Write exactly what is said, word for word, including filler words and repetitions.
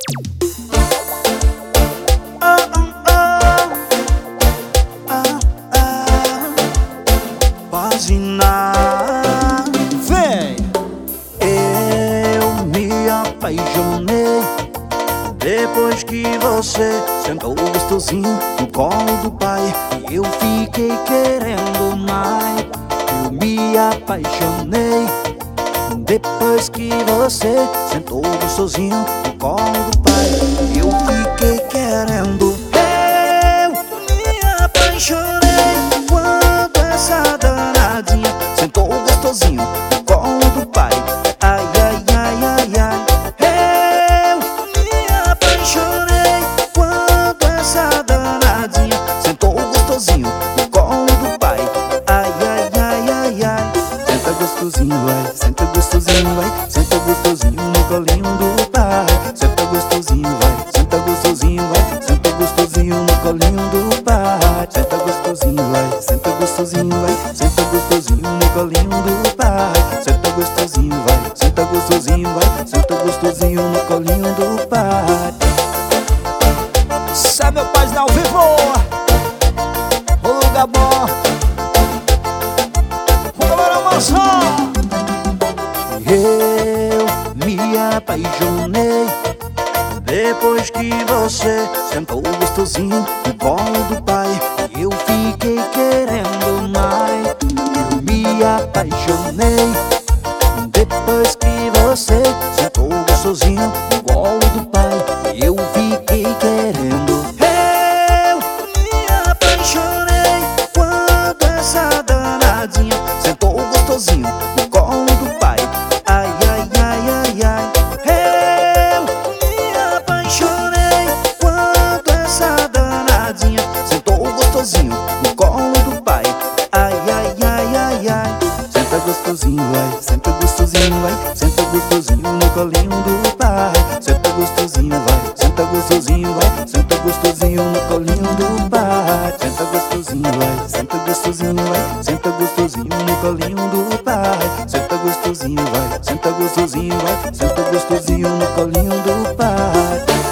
Oh, oh, oh. Ah, ah. Página. Vem! Eu me apaixonei depois que você sentou gostosinho no colo do pai, e eu fiquei querendo mais. Eu me apaixonei depois que você sentou gostosinho no colo do pai, e eu fiquei querendo. Eu me apaixonei quando essa danadinha sentou gostosinho no colo do pai. Ai, ai, ai, ai, ai. Eu me apaixonei quando essa danadinha sentou gostosinho no colo do pai. Ai, ai, ai, ai, ai. Senta gostosinho, vai, senta gostosinho, vai, senta gostosinho no colinho do pai. Senta gostosinho, vai, senta gostosinho, vai, senta gostosinho no colinho do pai. Senta gostosinho, vai, senta gostosinho, vai, senta gostosinho no colinho do pai. Senta gostosinho, vai, senta gostosinho, vai, senta gostosinho no colinho do pai. Cê é meu paizão ao vivo! O lugar bom! O camarão moção! Eu me apaixonei depois que você sentou gostosinho no colo do pai, e eu fiquei querendo mais. Eu me apaixonei depois que você sentou gostosinho no colo do pai, e eu fiquei querendo. Eu me apaixonei quando essa danadinha sentou gostosinho no colo do pai. Ai, ai, ai, ai, ai. Eu me apaixonei quando essa danadinha sentou gostosinho no colo do pai. Ai, ai, ai, ai, ai. Senta gostosinho, vai, senta gostosinho, vai, senta gostosinho no colinho do pai. Senta gostosinho, vai, senta gostosinho, vai, senta gostosinho no colinho do pai. Senta gostosinho, vai, senta gostosinho, vai, senta gostosinho no colinho do pai. Senta gostosinho, vai, senta gostosinho, vai, senta gostosinho no colinho do pai.